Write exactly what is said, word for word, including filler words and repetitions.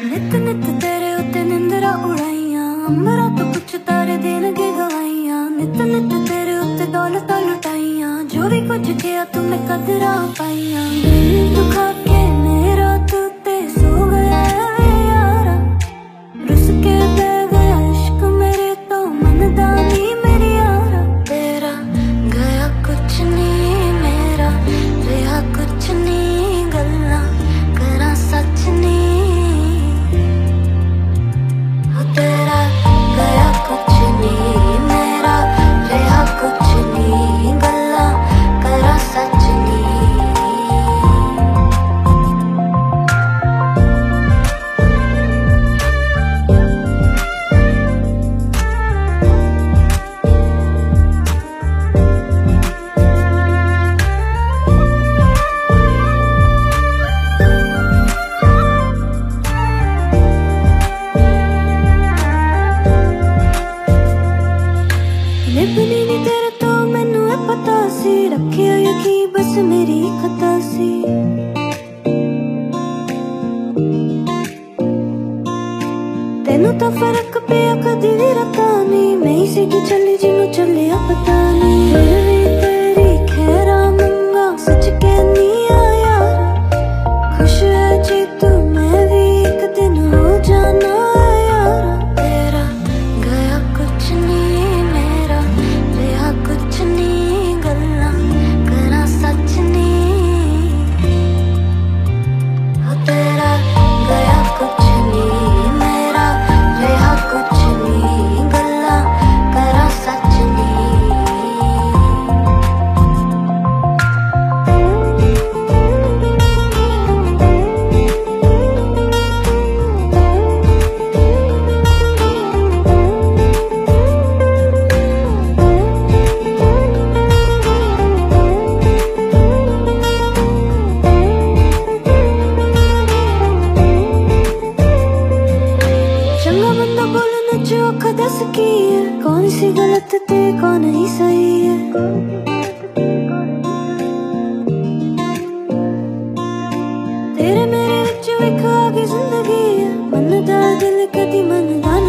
नित नित तेरे उत्ते निंदरा उड़ाइयां, अंबरा तो कुछ तारे देणगे गवाइयां। नित नित तेरे उत्ते दौलतां लुटाइयां, जो भी कुछ किया तूने कदरां पाइयां। दिल दुखा के मेरा तू ते सो गया है यारा, रुस के बह गया इश्क मेरे तो मनदा नी मेरी यारा। तेरा गया कुछ नहीं मेरा रहा कुछ नहीं, गल्लां करां सच नहीं। तेरा गया कुछ नहीं मेरा रहा कुछ नहीं, गल्लां करां सच नहीं। निभनी नी तेरे तो मैनू है पता सी, रखिया यकीन बस मेरी खता सी। तेनू तो फर्क पिया कदी भी रता नी, मैं ही सी की चली जिनू चलिया पता नी। फिर भी तेरी खैरा मंगा सच कहनी आ यार, खुश है जी तू मैं भी एक दिन हो जाना है यार। तेरा गया कुछ नहीं मेरा रहा कुछ नहीं, गल्लां करां सच नहीं। तेरा गया कुछ नहीं मेरा रहा कुछ नहीं, गल्लां करां सच नहीं। चंगा बंदा बोलने च औखा दस की है, कौन सी गलत ते कौन ही सही है। तेरे मेरे विच विख आ गई जिंदगी है, मनदा दिल कदी मनदा